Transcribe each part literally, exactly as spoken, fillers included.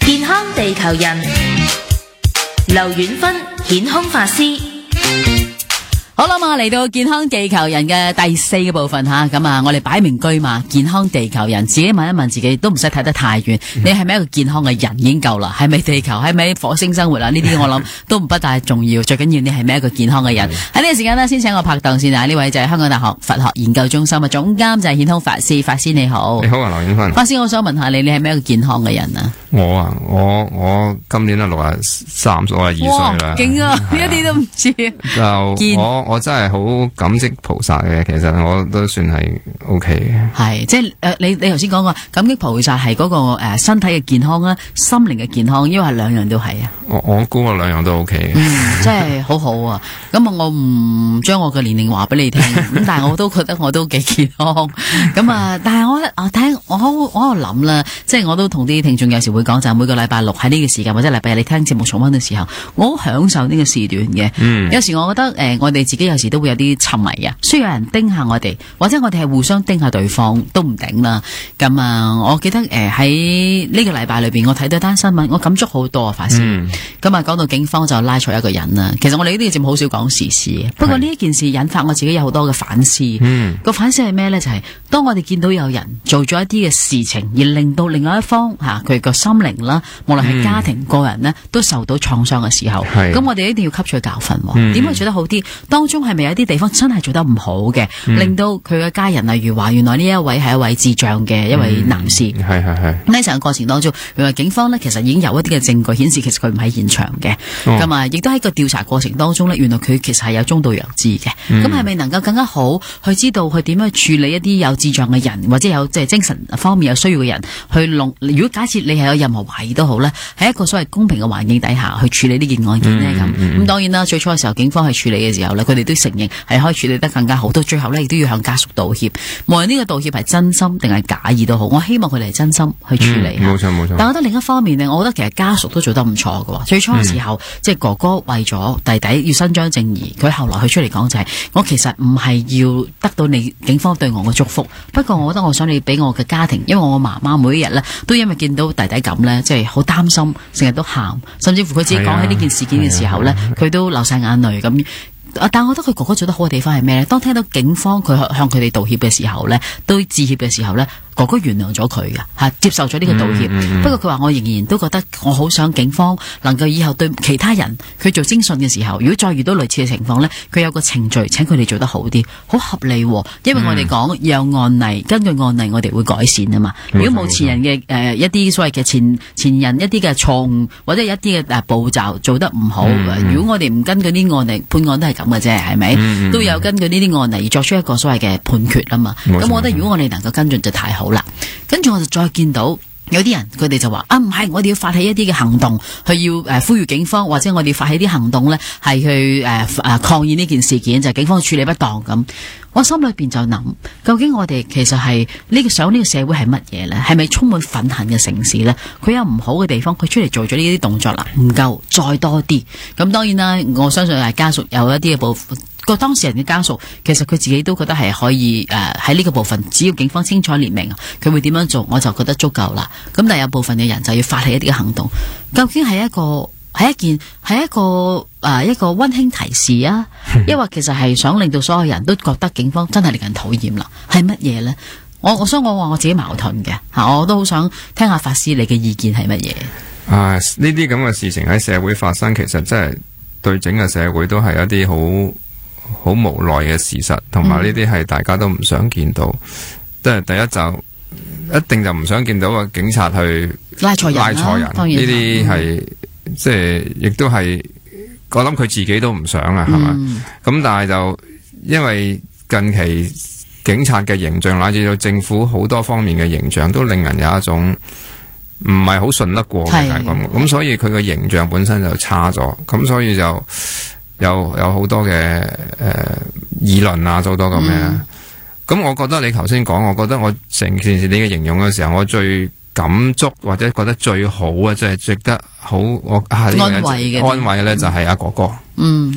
健康地球人，劉婉芬顯空法師。 好啦嘛，嚟到健康地球人嘅第四個部分吓，咁啊，我哋擺明居嘛，健康地球人，自己問一問自己，都唔使睇得太遠，你係咪一個健康嘅人已經夠啦？係咪地球？係咪火星生活啊？呢啲我諗都唔不大重要，最緊要你係咪一個健康嘅人？喺呢個時間呢，先請我拍檔先啊！呢位就係香港大學佛學研究中心嘅總監，就係顯空法師。法師你好， 你好啊，劉婉芬。 法師，我想問下你，你係咪一個健康嘅人啊？ 我啊，我我今年啊六啊三、六啊二歲啦， 勁啊！一啲都唔知。 就我我真係好感激菩薩嘅，其實我都算係 O K 嘅。 係，即係誒、呃，你你頭先講過感激菩薩係嗰個誒、呃、身體嘅健康啦，心靈嘅健康，因為係兩樣都係啊。 我我估我兩樣都 O K 嘅。 嗯，真係好好啊！咁啊，我唔將我嘅年齡話俾你聽，咁但係我都覺得我都幾健康。咁啊，但係我我睇我我喺度諗啦，即係我都同啲聽眾有時會講，就係每個禮拜六喺呢個時間或者禮拜日你聽節目重溫嘅時候，我好享受呢個時段嘅。嗯，有時我覺得誒、呃，我哋自己有時都會有啲沉迷啊，需要有人盯下我哋，或者我哋係互相盯下對方都唔定啦。咁啊，我記得誒喺呢個禮拜裏邊，我睇到一單新聞，我感觸好多啊，法師。咁啊、嗯，講到警方就拉錯一個人啦。其實我哋呢個節目好少講時事嘅，不過呢一件事引發我自己有好多嘅反思。嗯，個反思係咩咧？就係、是、當我哋見到有人做咗一啲嘅事情，而令到另外一方吓佢個心靈啦，無論係家庭、嗯、個人呢，都受到創傷嘅時候，咁是我哋一定要吸取教訓。點去做得好啲？當中係咪有啲地方真係做得唔好嘅，嗯、令到佢嘅家人，例如話原來呢一位係一位智障嘅一位男士， 係係係。 喺成個過程當中，原來警方呢其實已經有一啲嘅證據顯示，其實佢唔喺現場嘅。咁啊、哦，亦都喺個調查過程當中呢，原來佢其實係有中度弱智嘅。咁係咪能夠更加好去知道去點樣處理一啲有智障嘅人，或者有即係精神方面有需要嘅人去弄？如果假設你係有任何懷疑都好呢，喺一個所謂公平嘅環境底下去處理呢件案件呢。咁、嗯。咁、嗯、當然啦，最初嘅時候警方去處理嘅時候呢，佢哋都承認係可以處理得更加好。到最後呢，亦都要向家屬道歉。無論呢個道歉係真心定係假意都好，我希望佢哋係真心去處理。 冇錯冇錯。 但我覺得另一方面呢，我覺得其實家屬都做得唔錯嘅。最初嘅時候，嗯、即係哥哥為咗弟弟要伸張正義，佢後來佢出嚟講就係、是：我其實唔係要得到你警方對我嘅祝福，不過我覺得我想你俾我嘅家庭，因為我媽媽每一日呢，都因為見到弟弟咁呢，即係好擔心，成日都喊，甚至乎佢自己講起呢件事件嘅時候呢，佢、啊、都流晒眼淚咁。但我覺得佢哥哥做得好嘅地方係咩呢？當聽到警方佢向佢哋道歉嘅時候呢，都致歉嘅時候呢，哥哥原諒咗佢嘅吓，接受咗呢個道歉。嗯嗯、不過佢話我仍然都覺得我好想警方能夠以後對其他人佢做偵訊嘅時候，如果再遇到類似嘅情況呢，佢有個程序，請佢哋做得好啲，好合理、哦。因為我哋講有案例，根據案例我哋會改善啊嘛。嗯、如果冇前人嘅誒、呃、一啲所謂嘅前前人一啲嘅錯誤或者一啲嘅誒步驟做得唔好，嗯、如果我哋唔根據啲案例判案都係咁嘅啫，係咪？嗯、都有根據呢啲案例而作出一個所謂嘅判決啊嘛。咁、嗯、我覺得如果我哋能夠跟進就太好啦。跟住我就再見到有啲人佢哋就話啊，唔係，我哋要發起一啲嘅行動，去要誒、呃、呼籲警方，或者我哋發起啲行動咧，係去誒誒、呃、抗議呢件事件，就係、是、警方處理不當咁。我心裏邊就諗，究竟我哋其實係呢、這個想呢個社會係乜嘢咧？係咪充滿憤恨嘅城市咧？佢有唔好嘅地方，佢出嚟做咗呢啲動作啦，唔夠再多啲。咁當然啦，我相信係家屬有一啲嘅部分。個當事人嘅家屬其實佢自己都覺得係可以誒喺呢個部分，只要警方清楚列明佢會點樣做，我就覺得足夠啦。咁但係有部分嘅人就要發起一啲嘅行動，究竟係一個係一件係一個誒、呃、一個溫馨提示啊，抑或其實係想令到所有人都覺得警方真係令人討厭啦？係乜嘢咧？我我想我話我自己矛盾嘅吓，我都好想聽下法師你嘅意見係乜嘢？ 啊，呢啲咁嘅事情喺社會發生，其實真係對整個社會都係一啲好。好無奈嘅事實，同埋呢啲係大家都唔想見到。即係、嗯、第一就一定就唔想見到個警察去拉錯人，拉錯人。呢啲係即係亦都係我諗佢自己都唔想啊，係嘛？咁但係就因為近期警察嘅形象，乃至到政府好多方面嘅形象，都令人有一種唔係好信得過嘅感覺。咁所以佢嘅形象本身就差咗。咁所以就。有有好多嘅誒、呃、議論啊，好多咁嘅。咁、嗯、我覺得你頭先講，我覺得我成件事你嘅形容嘅時候，我最感觸或者覺得最好啊，即係值得好我啊、這個、安慰嘅安慰咧，就係阿哥哥。嗯，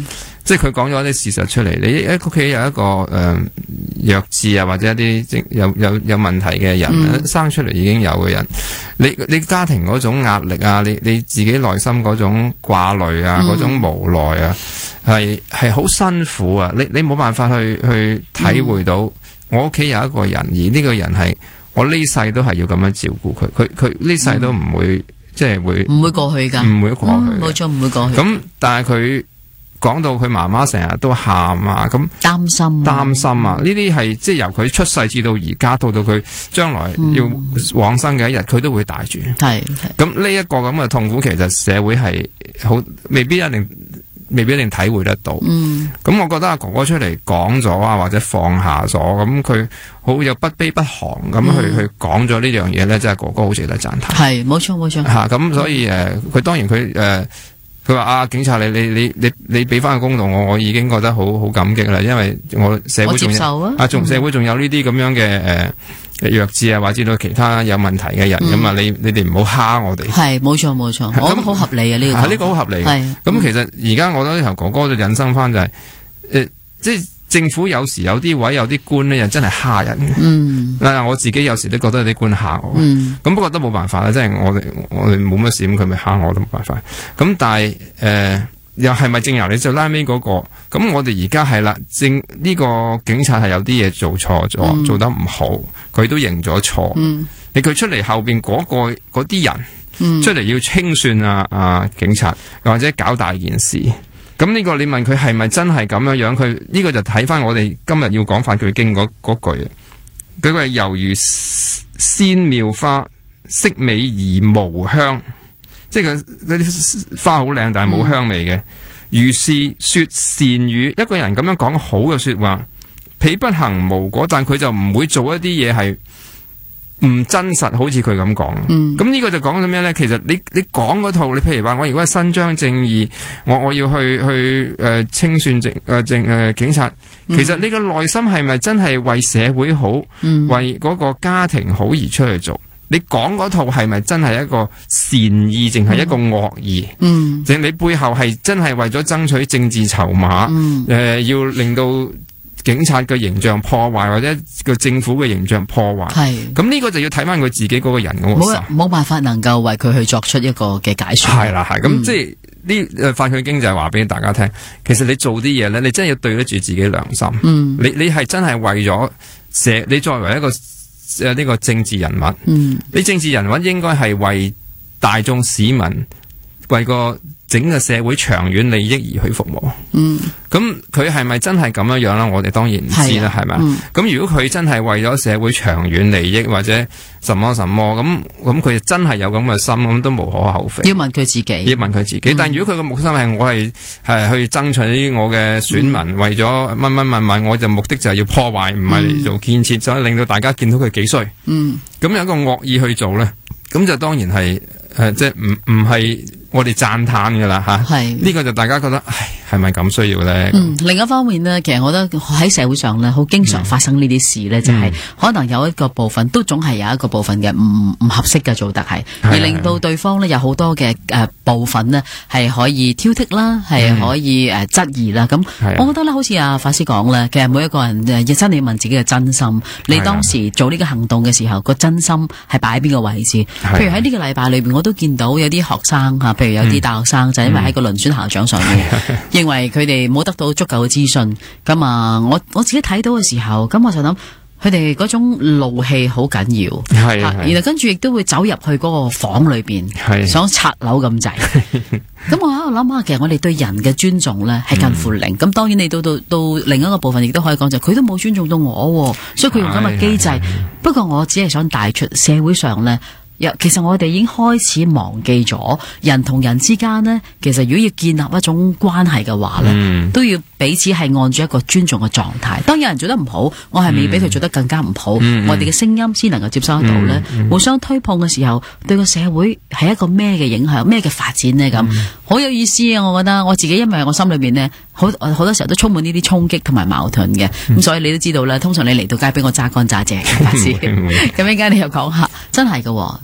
即係佢講咗啲事實出嚟。你一屋企有一個誒、呃、弱智啊，或者一啲有有有問題嘅人、嗯、生出嚟已經有嘅人，你你家庭嗰種壓力啊，你你自己內心嗰種掛慮啊，嗰、嗯、種無奈啊，係係好辛苦啊！你你冇辦法去去體會到，我屋企有一個人，而呢個人係我呢世都係要咁樣照顧佢，佢佢呢世都唔會、嗯、即係會唔會過去噶， 唔會過去， 冇錯唔會過去。 咁但係佢講到佢媽媽成日都喊啊，咁擔心擔心啊，呢啲係即係由佢出世至到而家，到到佢將來要往生嘅一日，佢、嗯、都會帶住。係咁呢一個咁嘅痛苦，其實社會係好未必一定。未必一定體會得到，咁、嗯、我覺得阿哥哥出嚟講咗啊，或者放下咗，咁佢好有不卑不亢咁去、嗯、去講咗呢樣嘢咧，真係哥哥好值得讚嘆。係，冇錯冇錯吓，咁、啊、所以誒，佢、呃、當然佢誒，佢話啊，警察你你你你你俾翻個公道我，我已經覺得好好感激啦，因為我社會仲有啊，仲、啊、社會仲有呢啲咁樣嘅誒。呃弱智啊，或者到其他有問題嘅人咁啊、嗯，你你哋唔好蝦我哋。係，冇錯冇錯，我覺得好合理啊呢、這個。係呢個好合理。係咁、嗯，其實而家我覺得呢頭哥哥就引申翻就係、是，誒、呃，即係政府有時有啲位有啲官咧，又真係蝦人嘅。嗯。嗱，我自己有時都覺得有啲官蝦我。嗯。咁不過都冇辦法啦，即係我哋我哋冇乜事，咁佢咪蝦我都冇辦法。咁但係誒。呃又係咪正由你就拉尾嗰個？咁我哋而家係啦，正呢、這個警察係有啲嘢做錯咗、嗯，做得唔好，佢都認咗錯。嗯，你佢出嚟後邊嗰、那個嗰啲人，嗯、出嚟要清算啊啊警察，或者搞大件事。咁呢個你問佢係咪真係咁樣樣？佢呢、這個就睇翻我哋今日要講法句經嗰嗰句，佢係猶如仙妙花，色美而無香。即係佢嗰啲花好靚，但係冇香味嘅、嗯。如是說善語，一個人咁樣講好嘅說話，彼不行無果，但佢就唔會做一啲嘢係唔真實，好似佢咁講。咁、嗯、呢個就講咗咩咧？其實你你講嗰套，你譬如話我如果係伸張正義，我我要去去誒、呃、清算正誒正誒警察，其實你個內心係咪真係為社會好，嗯、為嗰個家庭好而出去做？你講嗰套係咪真係一個善意，淨係一個惡意？嗯，淨你背後係真係為咗爭取政治籌碼？嗯，誒、呃，要令到警察嘅形象破壞，或者個政府嘅形象破壞。係，咁呢個就要睇翻佢自己嗰個人嗰個心。冇冇辦法能夠為佢去作出一個嘅解說。係啦，係咁、嗯，即係呢誒，法佢經濟話俾大家聽，其實你做啲嘢咧，你真係要對得住自己良心。嗯，你你係真係為咗社，你作為一個。誒，呢個政治人物，嗯，你政治人物應該係為大眾市民，為個整個社會長遠利益而去服務。嗯，咁佢係咪真係咁樣樣啦？我哋當然唔知啦，係咪？咁、嗯、如果佢真係為咗社會長遠利益或者什麼什麼咁，咁佢真係有咁嘅心，咁都無可厚非。要問佢自己，要問佢自己。嗯、但如果佢嘅目心係我係係去爭取我嘅選民，嗯、為咗乜乜乜乜，我就目的就係要破壞，唔係嚟做建設，所以令到大家見到佢幾衰。嗯，咁有一個惡意去做咧，咁就當然係誒、呃，即係唔唔係。我哋讚嘆噶啦吓，係呢、這個就大家覺得，唉，係咪咁需要咧？嗯，另一方面呢，其實我覺得喺社會上咧，好經常發生呢啲事咧、嗯，就係、是、可能有一個部分都總係有一個部分嘅唔唔合適嘅做得係，而令到對方咧有好多嘅誒、呃、部分呢係可以挑剔啦，係、嗯、可以誒質、呃、疑啦。咁我覺得咧，好似阿法師講咧，其實每一個人誒真係要問自己嘅真心。你當時做呢個行動嘅時候，個真心係擺喺邊個位置？譬如喺呢個禮拜裏邊，我都見到有啲學生吓。譬如有啲大學生、嗯、就因為喺個輪選校長上面，嗯、認為佢哋冇得到足夠嘅資訊，咁啊，我我自己睇到嘅時候，咁我就諗佢哋嗰種怒氣好緊要，係，然後跟住亦都會走入去嗰個房裏邊，想拆樓咁滯。咁我喺度諗下，其實我哋對人嘅尊重咧係近乎零。咁、嗯、當然你到到到另一個部分，亦都可以講就佢都冇尊重到我，所以佢用咁嘅機制。不過我只係想帶出社會上咧。其實我哋已經開始忘記咗人同人之間呢，其實如果要建立一種關係嘅話呢、嗯、都要彼此係按住一個尊重嘅狀態。當有人做得唔好，我係未俾佢做得更加唔好，嗯、我哋嘅聲音先能夠接收得到呢、嗯嗯、互相推碰嘅時候，對個社會係一個咩嘅影響，咩嘅發展呢？咁好、嗯、有意思啊！我覺得我自己因為我心裏邊呢，好好多時候都充滿呢啲衝擊同埋矛盾嘅，咁、嗯、所以你都知道啦。通常你嚟到街俾我揸乾揸淨，咁一陣間你又講下，真係嘅。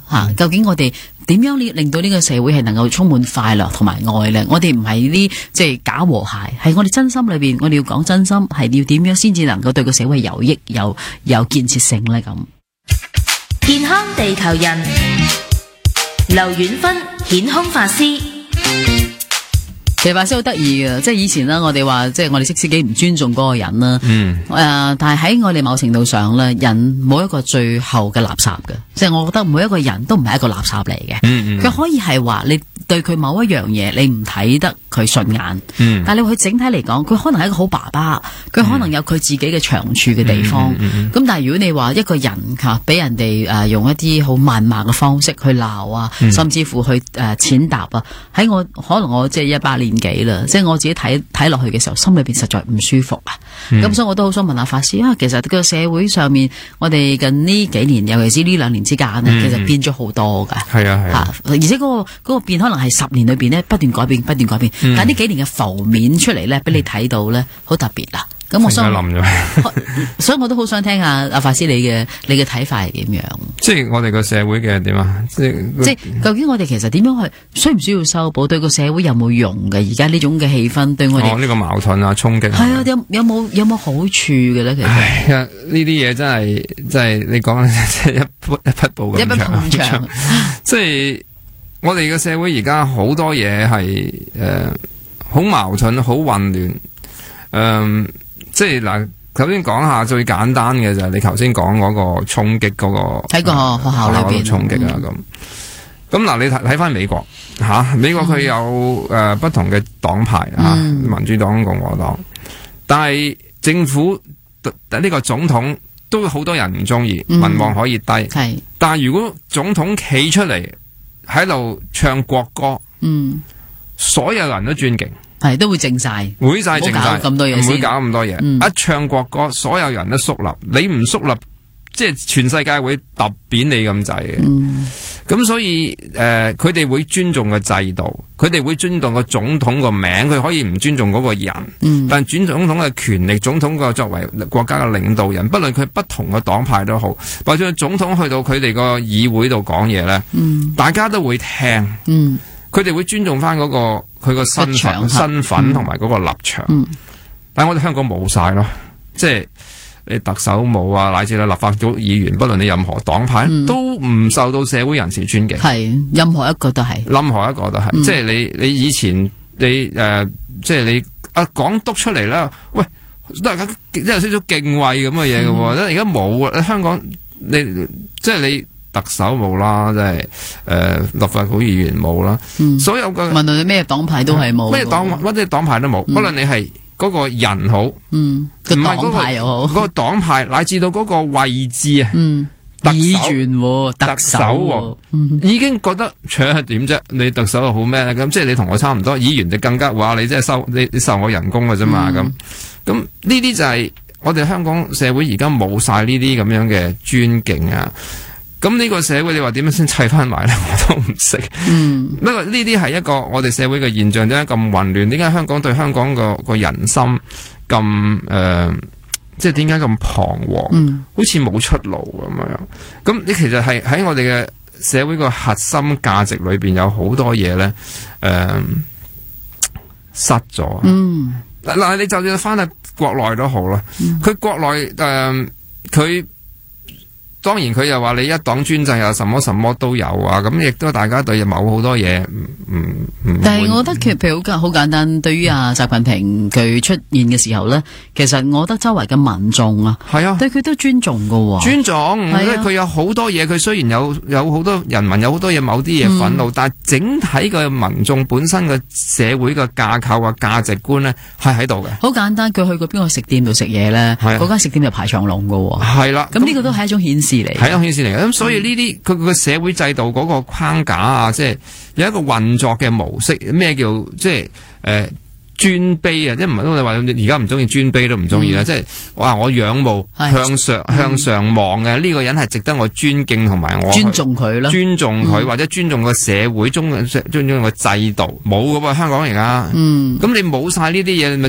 吓，究竟我哋點樣令到呢個社會係能夠充滿快樂同埋愛咧？我哋唔係啲即係假和諧，係我哋真心裏邊，我哋要講真心，係要點樣先至能夠對個社會有益、有有建設性咧？咁健康地球人，劉遠芬顯空法師。 其實法師好得意嘅，即係以前啦，我哋話即係我哋識自己唔尊重嗰個人啦。嗯。誒、呃，但係喺我哋某程度上咧，人冇一個最後嘅垃圾嘅，即係我覺得每一個人都唔係一個垃圾嚟嘅。嗯嗯。佢可以係話你對佢某一樣嘢你唔睇得佢順眼。嗯。但係你去整體嚟講，佢可能係一個好爸爸，佢可能有佢自己嘅長處嘅地方。咁、嗯嗯嗯、但係如果你話一個人吓俾人哋誒、呃、用一啲好謾罵嘅方式去鬧啊，嗯、甚至乎去誒踐踏啊，喺我可能我即係一百年。年紀啦，即係我自己睇睇落去嘅時候，心裏邊實在唔舒服啊！咁、嗯、所以我都好想問下法師啊，其實個社會上面，我哋近呢幾年，尤其是呢兩年之間呢、嗯、其實變咗好多噶。係啊係啊，而且嗰、嗰個、嗰個變可能係十年裏邊呢不斷改變，不斷改變。嗯、但係呢幾年嘅浮面出嚟咧，俾你睇到咧，好特別啦。咁我想，所以我都好想聽下阿法師你嘅你嘅睇法係點樣？即係我哋個社會嘅點啊？即係即係究竟我哋其實點樣去需唔需要修補？對個社會有冇用嘅？而家呢種嘅氣氛對我哋哦呢、呢個矛盾啊衝擊係啊有有冇有冇好處嘅咧？其實呢啲嘢真係真係你講即係一步一匹布咁長，一長即係我哋嘅社會而家好多嘢係誒好矛盾、好混亂，嗯、呃。即係嗱，頭先講下最簡單嘅就係你頭先講嗰個衝擊嗰個喺個學校裏邊衝擊啊咁。咁嗱、嗯，你睇睇翻美國吓、啊，美國佢有誒、嗯呃、不同嘅黨派啊，嗯、民主黨、共和黨，但係政府呢、這個總統都好多人唔中意，民望可以低。係、嗯，但係如果總統企出嚟喺度唱國歌，嗯，所有人都尊敬。係都會靜晒，會晒靜晒，咁多嘢，唔會搞咁多嘢。嗯、一唱國歌，所有人都肅立，你唔肅立，即係全世界會揼扁你咁滯嘅。咁、嗯、所以誒，佢、呃、哋會尊重個制度，佢哋會尊重個總統個名，佢可以唔尊重嗰個人。嗯、但係轉總統嘅權力，總統個作為國家嘅領導人，不論佢不同嘅黨派都好，或者總統去到佢哋個議會度講嘢咧，嗯、大家都會聽。嗯佢哋會尊重翻嗰個佢個身份、身份同埋嗰個立場，嗯、但係我哋香港冇晒咯，即係你特首冇啊，乃至你立法局議員，不論你任何黨派，嗯、都唔受到社會人士尊敬。係任何一個都係，任何一個都係，嗯、即係你你以前你誒、呃，即係你啊港督出嚟啦，喂，都係有少少敬畏咁嘅嘢嘅喎，而家冇啊，香港你即係你。特首冇啦，即係誒立法會議員冇啦，嗯、所有嘅無論你咩黨派都係冇，咩黨或者黨派都冇，無論、嗯、你係嗰個人好，嗯，個黨派又好，嗰個黨派乃至到嗰個位置啊，嗯，議員、哦、特首、哦，嗯、已經覺得搶係點啫？你特首又好咩咧？咁即係你同我差唔多，議員就更加話你即係收你你收我人工嘅啫嘛，咁咁呢啲就係我哋香港社會而家冇晒呢啲咁樣嘅尊敬啊！咁呢個社會你話點樣先砌翻埋咧？我都唔識。嗯，不過呢啲係一個我哋社會嘅現象，點解咁混亂？點解香港對香港個個人心咁誒、呃，即係點解咁彷徨？嗯，好似冇出路咁樣。咁你其實係喺我哋嘅社會個核心價值裏邊有好多嘢咧，誒、呃，失咗。嗯，嗱，你就算翻去國內都好啦，佢、嗯、國內誒，佢、呃。當然佢又話你一黨專制啊，什麼什麼都有啊，咁亦都大家對某好多嘢唔唔唔。但係我覺得其實譬如好好簡單，對於阿習近平佢出現嘅時候咧，其實我覺得周圍嘅民眾啊，係啊，對佢都尊重噶，尊重，因為佢有好多嘢，佢雖然有有好多人民有好多嘢，某啲嘢憤怒，嗯、但係整體嘅民眾本身嘅社會嘅架構啊、價值觀咧係喺度嘅。好簡單，佢去過邊個食店度食嘢咧，嗰間、啊、食店就排長龍噶，係啦、啊。咁呢個都係一種顯示。係一種顯示嚟嘅，咁所以呢啲佢個社會制度嗰個框架啊，即係有一個運作嘅模式，咩叫即係誒尊卑啊？即係唔係我哋話而家唔中意尊卑都唔中意啦，即係哇我仰慕向上向上望嘅呢個人係值得我尊敬同埋我尊重佢啦，尊重佢或者尊重個社會中尊重個制度冇噶噃，香港而家，咁你冇晒呢啲嘢，咪即係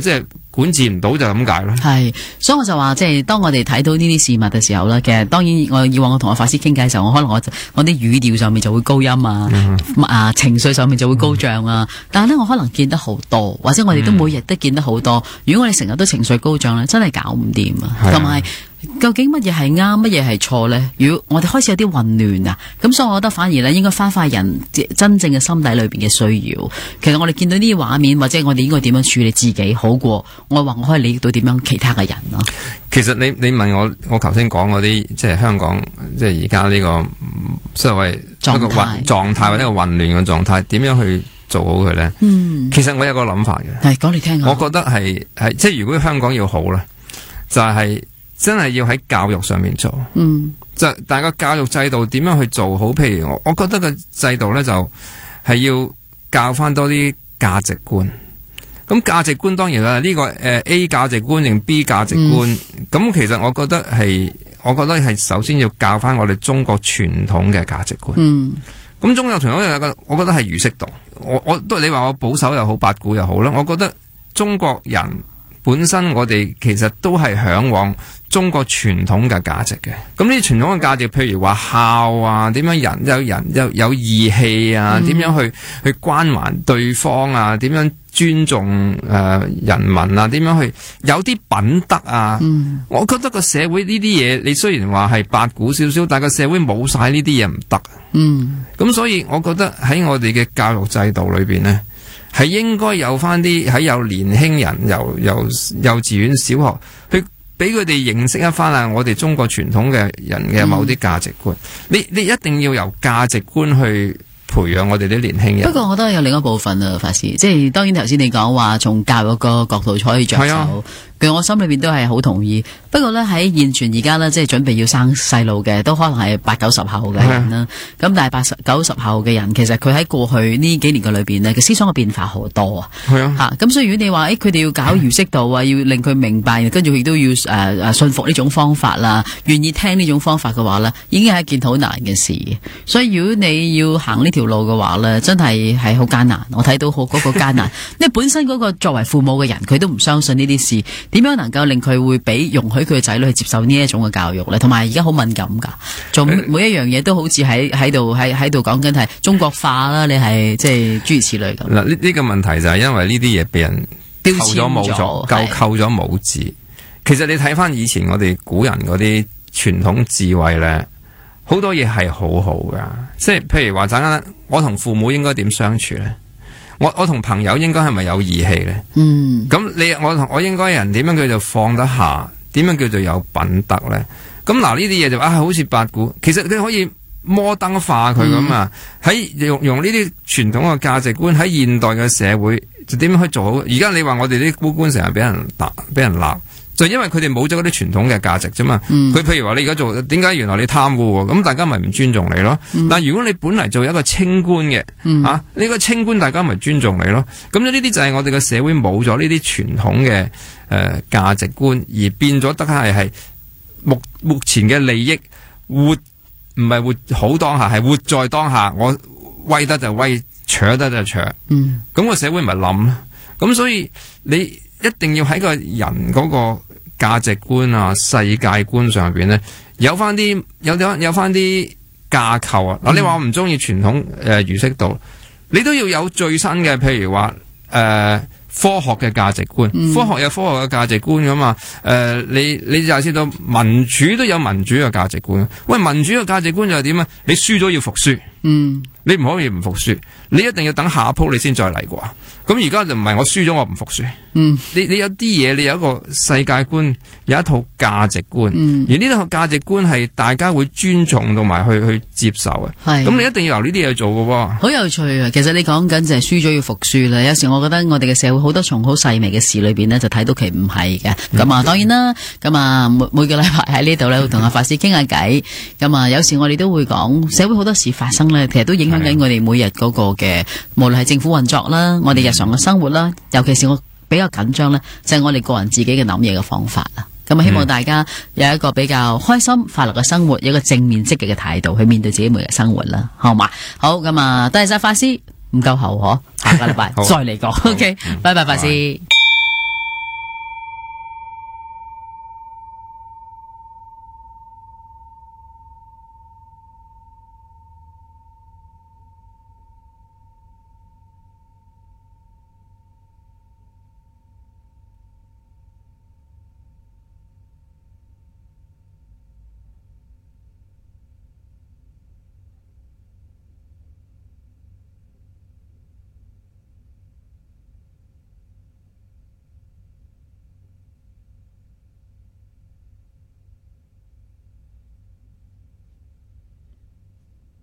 管治唔到就咁解咯。 係，所以我就話，即係當我哋睇到呢啲事物嘅時候咧，其實當然我以往我同我法師傾偈嘅時候，我可能我我啲語調上面就會高音啊，嗯、啊情緒上面就會高漲啊。嗯、但係咧，我可能見得好多，或者我哋都每日都見得好多。如果我哋成日都情緒高漲咧，真係搞唔掂啊。同埋究竟乜嘢係啱，乜嘢係錯咧？如果我哋開始有啲混亂啊，咁所以我覺得反而咧應該翻返人真正嘅心底裏邊嘅需要。其實我哋見到呢啲畫面，或者我哋應該點樣處理自己好過。我話我可以理解到點樣其他嘅人咯。 其實你你問我，我頭先講嗰啲即係香港，即係而家呢個所謂一個混狀態或者一個混亂嘅狀態，點樣去做好佢咧？嗯，其實我有個諗法嘅， 係講嚟聽下。 我覺得係係即係如果香港要好咧，就係、是、真係要喺教育上面做。嗯，就但係個教育制度點樣去做好？譬如我我覺得個制度咧就係要教翻多啲價值觀。咁價值觀當然啦，呢、這個誒、呃、A 價值觀定 B 價值觀，咁、嗯、其實我覺得係，我覺得係首先要教翻我哋中國傳統嘅價值觀。嗯，咁中國傳統有個，我覺得係儒釋道。我我都你話我保守又好，八股又好啦，我覺得中國人本身我哋其實都係向往中國傳統嘅價值嘅。咁呢啲傳統嘅價值，譬如話孝啊，點樣人有人有有義氣啊，點、嗯、樣去去關懷對方啊，點樣尊重誒、呃、人民啊，點樣去有啲品德啊。嗯、我覺得個社會呢啲嘢，你雖然話係八股少少，但係個社會冇晒呢啲嘢唔得。嗯，咁所以我覺得喺我哋嘅教育制度裏邊呢，係應該有翻啲喺有年輕人由由幼稚園、小學去俾佢哋認識一翻啊！我哋中國傳統嘅人嘅某啲價值觀，嗯、你你一定要由價值觀去培養我哋啲年輕人。不過我覺得有另一部分啊，法師，即係當然頭先你講話從教育個角度可以着手。其實我心裏邊都係好同意，不過咧喺現存而家咧，即係準備要生細路嘅，都可能係八九十後嘅人啦。咁的但係八十九十後嘅人，其實佢喺過去呢幾年嘅裏邊呢，佢思想嘅變化好多啊。係啊，吓咁所以如果你話誒，佢哋要搞儒釋道啊，要令佢明白，跟住亦都要誒誒、呃、信服呢種方法啦，願意聽呢種方法嘅話咧，已經係一件好難嘅事。所以如果你要行呢條路嘅話咧，真係係好艱難。我睇到好嗰個艱難，因為本身嗰個作為父母嘅人，佢都唔相信呢啲事。點樣能夠令佢會俾容許佢嘅仔女去接受呢一種嘅教育咧？同埋而家好敏感噶，做每一樣嘢都好似喺喺度喺喺度講緊係中國化啦，你係即係諸如此類咁。嗱，呢呢個問題就係因為呢啲嘢俾人標籤咗冇咗，夠扣咗冇字。其實你睇翻以前我哋古人嗰啲傳統智慧咧，好多嘢係好好噶。即係譬如話，陣間我同父母應該點相處咧？我我同朋友應該係咪有義氣咧？嗯，咁你我同我應該人點樣叫做放得下？點樣叫做有品德咧？咁嗱呢啲嘢就啊，好似八股，其實你可以摩登化佢咁啊，喺、嗯、用用呢啲傳統嘅價值觀喺現代嘅社會就點樣去做好？而家你話我哋啲高官成日俾人打俾人鬧。就因為佢哋冇咗嗰啲傳統嘅價值啫嘛，佢、嗯、譬如話你而家做，點解原來你貪污喎？咁大家咪唔尊重你咯。嗯、但係如果你本嚟做一個清官嘅，嗯、啊呢、呢個清官大家咪尊重你咯。咁呢啲就係我哋嘅社會冇咗呢啲傳統嘅誒價值觀，而變咗得係係目目前嘅利益活，唔係活好當下，係活在當下。我威得就威，搶得就搶。咁、嗯、個社會咪冧咯。咁所以你一定要喺個人嗰個價值觀啊、世界觀上邊咧，有翻啲有有有翻啲架構啊！嗱、嗯，你話我唔中意傳統誒儒釋道，你都要有最新嘅，譬如話誒、呃、科學嘅價值觀，嗯、科學有科學嘅價值觀噶嘛？誒、呃，你你就知道民主都有民主嘅價值觀。喂，民主嘅價值觀就係點啊？你輸咗要服輸，嗯，你唔可以唔服輸，你一定要等下一鋪你先再嚟啩。咁而家就唔係我輸咗我唔服輸，嗯，你你有啲嘢你有一個世界觀，有一套價值觀，嗯，而呢套價值觀係大家會尊重同埋去去接受嘅，係，咁你一定要由呢啲嘢做嘅。好有趣啊！其實你講緊就係輸咗要服輸啦。有時我覺得我哋嘅社會好多從好細微嘅事裏邊呢，就睇到其唔係嘅。咁啊，當然啦，咁啊每每個禮拜喺呢度咧，會同阿法師傾下偈。咁啊，有時我哋都會講社會好多事發生咧，其實都影響緊我哋每日嗰個嘅，無論係政府運作啦，我哋日常嘅生活啦，尤其是我比較緊張咧，就係我哋個人自己嘅諗嘢嘅方法啦。咁啊，希望大家有一個比較開心快樂嘅生活，有一個正面積極嘅態度去面對自己每日生活啦，好嘛？好，咁啊，多謝晒法師，唔夠喉嗬，下個禮拜再嚟講。OK，拜拜，法師。